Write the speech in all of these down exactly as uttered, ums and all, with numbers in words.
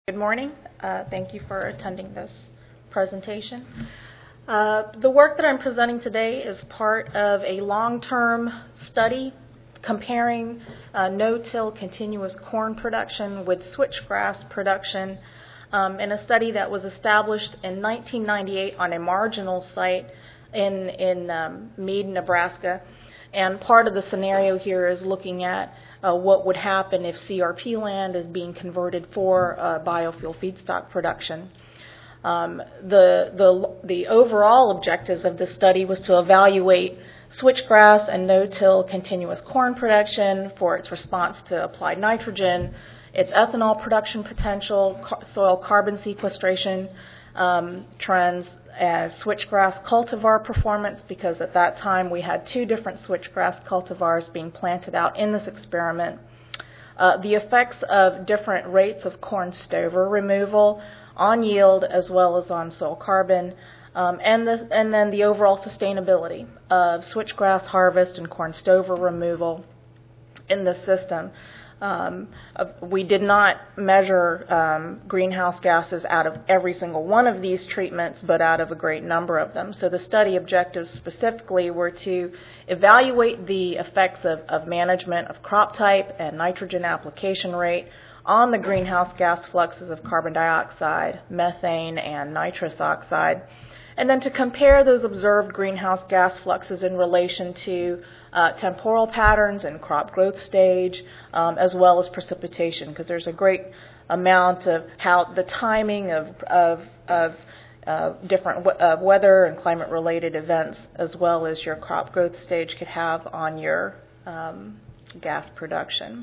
Good morning. Uh, thank you for attending this presentation. Uh, the work that I'm presenting today is part of a long-term study comparing uh, no-till continuous corn production with switchgrass production um, in a study that was established in nineteen ninety-eight on a marginal site in, in um, Mead, Nebraska. And part of the scenario here is looking at uh, what would happen if C R P land is being converted for uh, biofuel feedstock production. Um, the, the, the overall objectives of this study was to evaluate switchgrass and no-till continuous corn production for its response to applied nitrogen, its ethanol production potential, car- soil carbon sequestration um, trends, as switchgrass cultivar performance, because at that time we had two different switchgrass cultivars being planted out in this experiment. Uh, the effects of different rates of corn stover removal on yield as well as on soil carbon, um, and, the, and then the overall sustainability of switchgrass harvest and corn stover removal in this system. Um, uh, we did not measure um, greenhouse gases out of every single one of these treatments, but out of a great number of them. So the study objectives specifically were to evaluate the effects of, of management of crop type and nitrogen application rate on the greenhouse gas fluxes of carbon dioxide, methane, and nitrous oxide, and then to compare those observed greenhouse gas fluxes in relation to uh, temporal patterns and crop growth stage, um, as well as precipitation, because there's a great amount of how the timing of, of, of uh, different w- uh, weather and climate-related events, as well as your crop growth stage, could have on your um, gas production.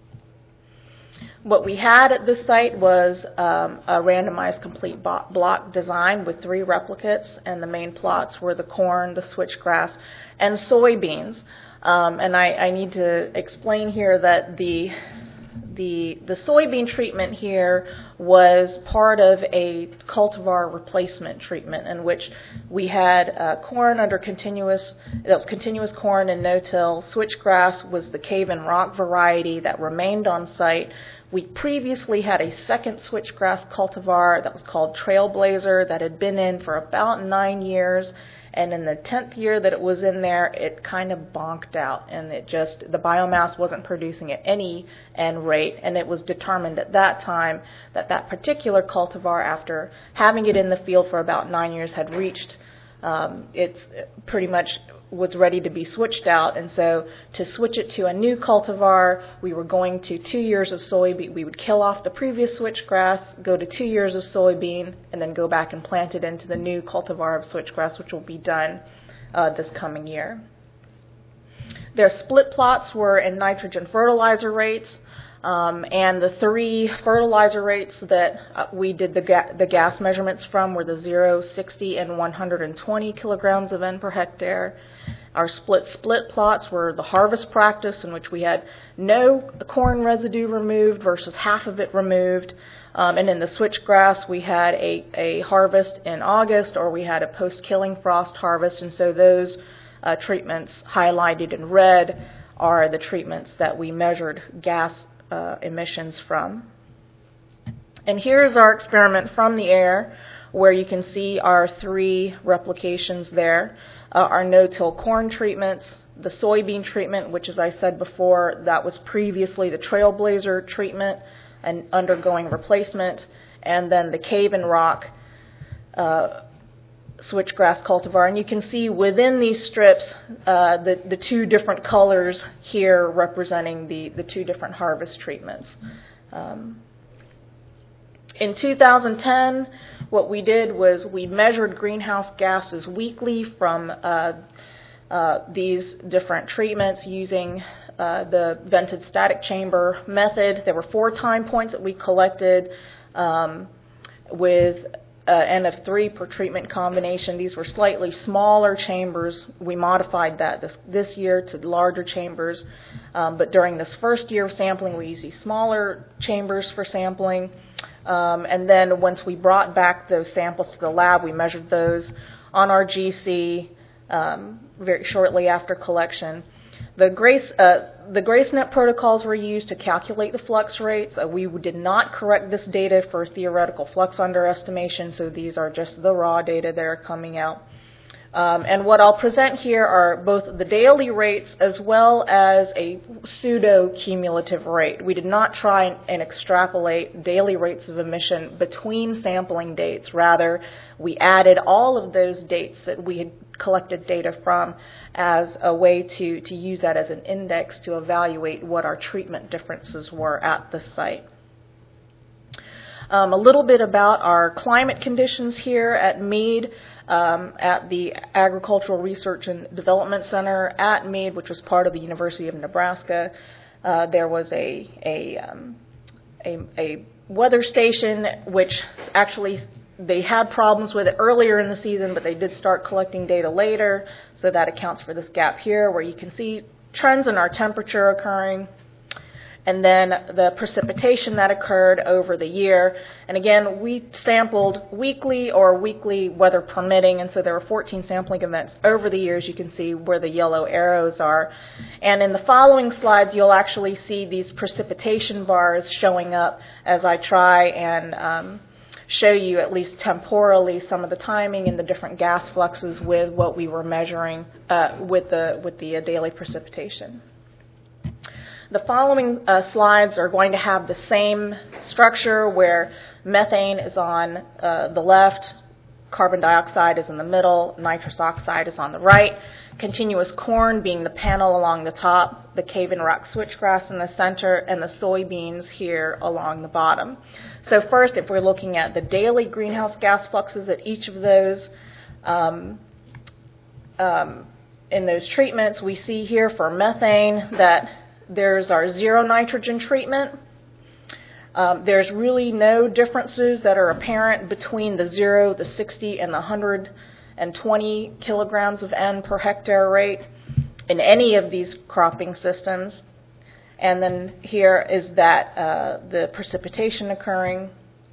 What we had at this site was um, a randomized complete bo- block design with three replicates, and the main plots were the corn, the switchgrass, and soybeans. Um, and I, I need to explain here that the the the soybean treatment here was part of a cultivar replacement treatment in which we had uh, corn under continuous, that was continuous corn and no-till. Switchgrass was the cave and rock variety that remained on site. We previously had a second switchgrass cultivar that was called Trailblazer that had been in for about nine years. And in the tenth year that it was in there, it kind of bonked out, and it just, the biomass wasn't producing at any end rate, and it was determined at that time that that particular cultivar, after having it in the field for about nine years, had reached, um, it's pretty much was ready to be switched out. And so to switch it to a new cultivar, we were going to two years of soybean. We would kill off the previous switchgrass, go to two years of soybean, and then go back and plant it into the new cultivar of switchgrass, which will be done uh, this coming year. Their split plots were in nitrogen fertilizer rates, um, and the three fertilizer rates that uh, we did the, ga- the gas measurements from were the zero, sixty, and one hundred twenty kilograms of N per hectare. Our split split plots were the harvest practice, in which we had no corn residue removed versus half of it removed. Um, and in the switchgrass, we had a, a harvest in August, or we had a post-killing frost harvest. And so those uh, treatments highlighted in red are the treatments that we measured gas uh, emissions from. And here's our experiment from the air, where you can see our three replications there. Uh, our no-till corn treatments, the soybean treatment, which, as I said before, that was previously the Trailblazer treatment and undergoing replacement, and then the cave and rock uh, switchgrass cultivar. And you can see within these strips uh, the, the two different colors here representing the, the two different harvest treatments. Um, in two thousand ten, what we did was we measured greenhouse gases weekly from uh, uh, these different treatments using uh, the vented static chamber method. There were four time points that we collected um, with uh, N of three per treatment combination. These were slightly smaller chambers. We modified that this, this year to larger chambers. Um, but during this first year of sampling, we used these smaller chambers for sampling. Um, and then once we brought back those samples to the lab, we measured those on our G C um, very shortly after collection. The Grace, uh, the GraceNet protocols were used to calculate the flux rates. Uh, we did not correct this data for theoretical flux underestimation, so these are just the raw data that are coming out. Um, and what I'll present here are both the daily rates as well as a pseudo-cumulative rate. We did not try and extrapolate daily rates of emission between sampling dates. Rather, we added all of those dates that we had collected data from as a way to, to use that as an index to evaluate what our treatment differences were at the site. Um, a little bit about our climate conditions here at Meade. Um, at the Agricultural Research and Development Center at Meade, which was part of the University of Nebraska, uh, there was a a, um, a a weather station which actually they had problems with it earlier in the season, but they did start collecting data later, so that accounts for this gap here where you can see trends in our temperature occurring, and then the precipitation that occurred over the year. And again, we sampled weekly or weekly weather permitting, and so there were fourteen sampling events over the years. You can see where the yellow arrows are. And in the following slides, you'll actually see these precipitation bars showing up as I try and um, show you, at least temporally, some of the timing and the different gas fluxes with what we were measuring uh, with the, with the uh, daily precipitation. The following uh, slides are going to have the same structure where methane is on uh, the left, carbon dioxide is in the middle, nitrous oxide is on the right, continuous corn being the panel along the top, the cave and rock switchgrass in the center, and the soybeans here along the bottom. So first, if we're looking at the daily greenhouse gas fluxes at each of those, um, um, in those treatments, we see here for methane that there's our zero nitrogen treatment. Um, there's really no differences that are apparent between the zero, the sixty, and the one hundred twenty kilograms of N per hectare rate in any of these cropping systems. And then here is that uh, the precipitation occurring.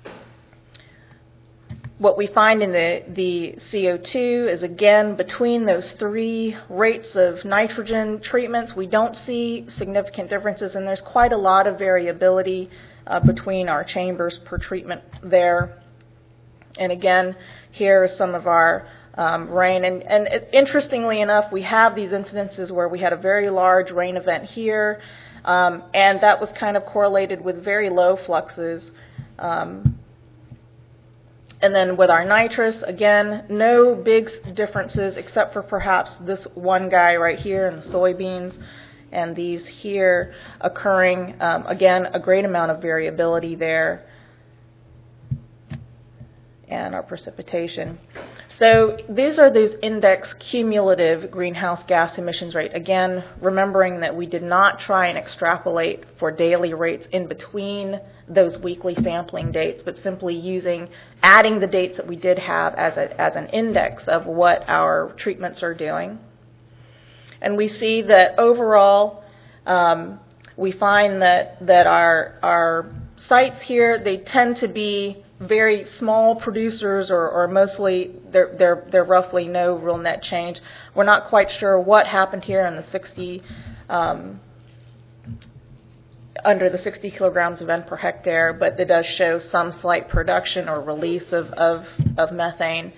What we find in the, the C O two is, again, between those three rates of nitrogen treatments, we don't see significant differences, and there's quite a lot of variability uh, between our chambers per treatment there. And again, here are some of our um, rain. And, and it, interestingly enough, we have these incidences where we had a very large rain event here, um, and that was kind of correlated with very low fluxes. Um, And then with our nitrous, again, no big differences except for perhaps this one guy right here in the soybeans, and these here occurring, um, again, a great amount of variability there, and our precipitation. So these are those index cumulative greenhouse gas emissions rate. Again, remembering that we did not try and extrapolate for daily rates in between those weekly sampling dates, but simply using, adding the dates that we did have as, a, as an index of what our treatments are doing. And we see that overall, um, we find that, that our, our sites here, they tend to be very small producers, or, or mostly they're, they're, they're roughly no real net change. We're not quite sure what happened here in the sixty, um, under the sixty kilograms of N per hectare, but it does show some slight production or release of, of, of methane.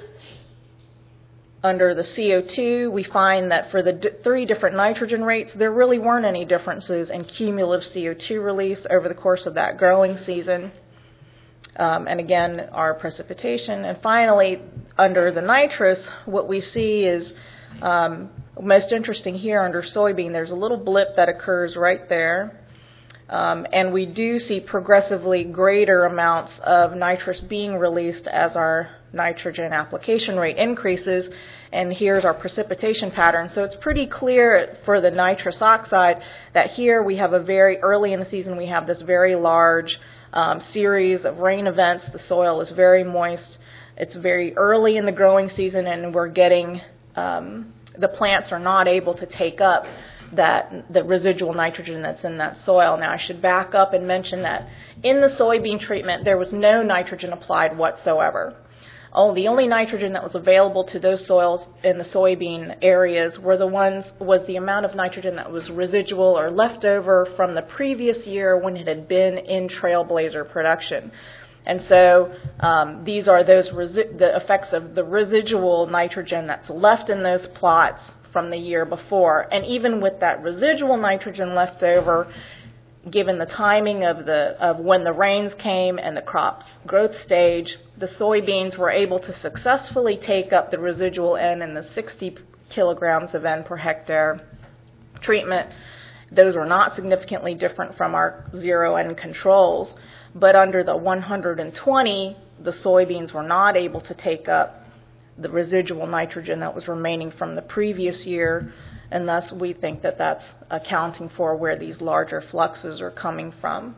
Under the C O two, we find that for the d three different nitrogen rates, there really weren't any differences in cumulative C O two release over the course of that growing season. Um, and again, our precipitation. And finally, under the nitrous, what we see is, um, most interesting here under soybean, there's a little blip that occurs right there. Um, and we do see progressively greater amounts of nitrous being released as our nitrogen application rate increases. And here's our precipitation pattern. So it's pretty clear for the nitrous oxide that here we have a very early in the season, we have this very large um, series of rain events. The soil is very moist. It's very early in the growing season, and we're getting, um, the plants are not able to take up that the residual nitrogen that's in that soil. Now, I should back up and mention that in the soybean treatment, there was no nitrogen applied whatsoever. Oh, the only nitrogen that was available to those soils in the soybean areas were the ones, was the amount of nitrogen that was residual or left over from the previous year when it had been in Trailblazer production. And so um, these are those resi- the effects of the residual nitrogen that's left in those plots from the year before. And even with that residual nitrogen left over, given the timing of the of when the rains came and the crop's growth stage, the soybeans were able to successfully take up the residual N in the sixty kilograms of N per hectare treatment. Those were not significantly different from our zero N controls, but under the one hundred twenty, the soybeans were not able to take up the residual nitrogen that was remaining from the previous year, and thus we think that that's accounting for where these larger fluxes are coming from.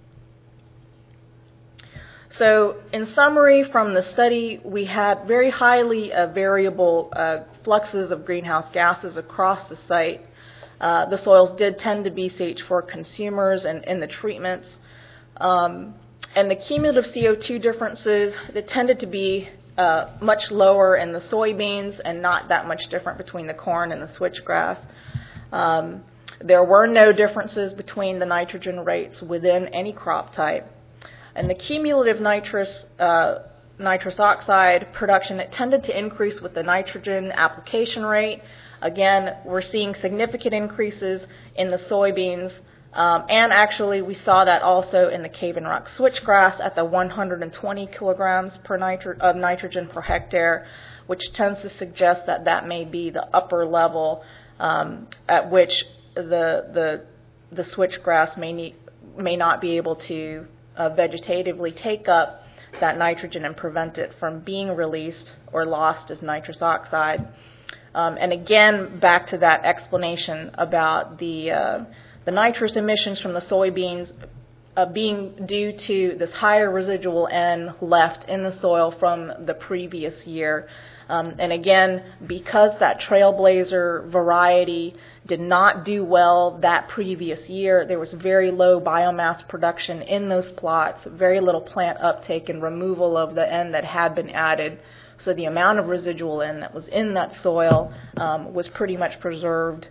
So in summary, from the study, we had very highly uh, variable uh, fluxes of greenhouse gases across the site. Uh, the soils did tend to be C H four consumers and in the treatments. Um, and the cumulative C O two differences, that tended to be uh, much lower in the soybeans and not that much different between the corn and the switchgrass. Um, there were no differences between the nitrogen rates within any crop type. And the cumulative nitrous, uh, nitrous oxide production, it tended to increase with the nitrogen application rate. Again, we're seeing significant increases in the soybeans, um, and actually we saw that also in the Cave and Rock switchgrass at the one hundred twenty kilograms per nitro- of nitrogen per hectare, which tends to suggest that that may be the upper level um, at which the the the switchgrass may need, may not be able to uh, vegetatively take up that nitrogen and prevent it from being released or lost as nitrous oxide. Um, and again, back to that explanation about the uh, the nitrous emissions from the soybeans uh, being due to this higher residual N left in the soil from the previous year. Um, and again, because that Trailblazer variety did not do well that previous year, there was very low biomass production in those plots, very little plant uptake and removal of the N that had been added. So the amount of residual N that was in that soil um, was pretty much preserved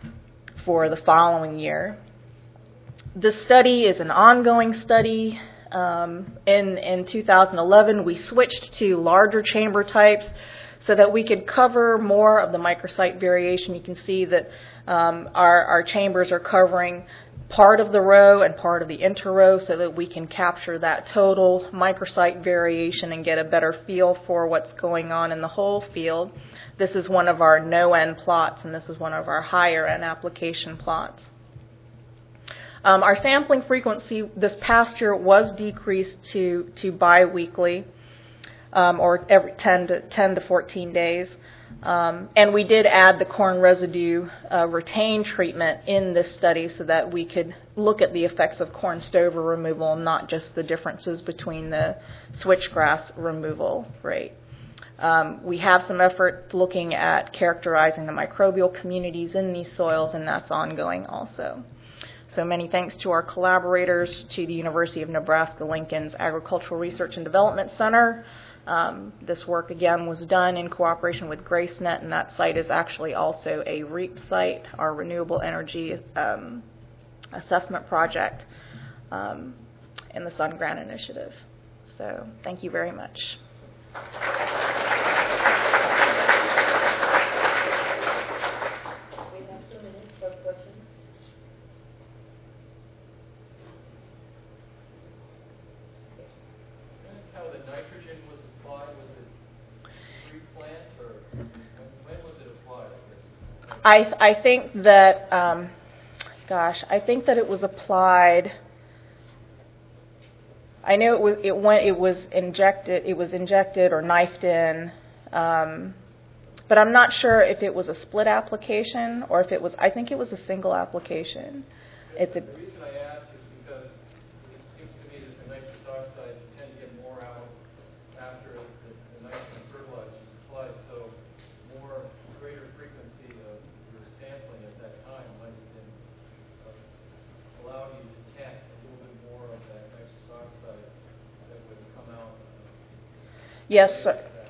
for the following year. This study is an ongoing study. Um, in, in two thousand eleven, we switched to larger chamber types so that we could cover more of the microsite variation. You can see that um, our, our chambers are covering part of the row and part of the interrow so that we can capture that total microsite variation and get a better feel for what's going on in the whole field. This is one of our no-N plots, and this is one of our higher-N application plots. Um, our sampling frequency this past year was decreased to, to biweekly, um, or every ten to fourteen days. Um, and we did add the corn residue uh, retain treatment in this study so that we could look at the effects of corn stover removal, not just the differences between the switchgrass removal rate. Um, we have some effort looking at characterizing the microbial communities in these soils, and that's ongoing also. So many thanks to our collaborators, to the University of Nebraska-Lincoln's Agricultural Research and Development Center. Um, this work, again, was done in cooperation with GraceNet, and that site is actually also a REAP site, our Renewable Energy um, Assessment Project um, in the Sun Grant Initiative. So thank you very much. I, I think that, um, gosh, I think that it was applied. I know it was it went it was injected it was injected or knifed in, um, but I'm not sure if it was a split application or if it was. I think it was a single application. It's a, the reason I ask is because it seems to me that the nitrous oxide tend to get more out after the, the nitrogen fertilizer is applied, so more greater frequency of your sampling at that time might have uh, allow you to detect a little bit more of that nitrous oxide that would come out. Uh, yes, sir.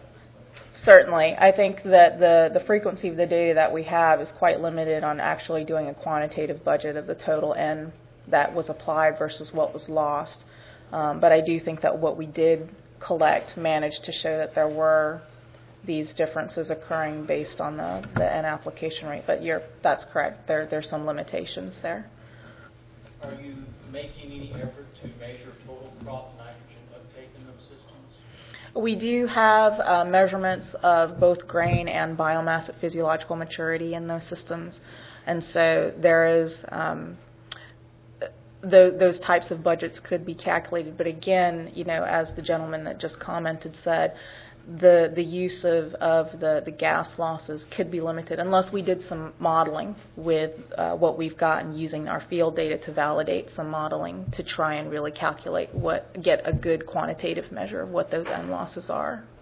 Certainly. I think that the, the frequency of the data that we have is quite limited on actually doing a quantitative budget of the total N that was applied versus what was lost. Um, but I do think that what we did collect managed to show that there were these differences occurring based on the, the N application rate. But you're, that's correct. There, there's some limitations there. Are you making any effort to measure total crop nitrogen uptake in those systems? We do have uh, measurements of both grain and biomass at physiological maturity in those systems. And so there is, um, th those types of budgets could be calculated. But again, you know, as the gentleman that just commented said, the, the use of, of the, the gas losses could be limited unless we did some modeling with uh, what we've gotten using our field data to validate some modeling to try and really calculate what, get a good quantitative measure of what those N losses are.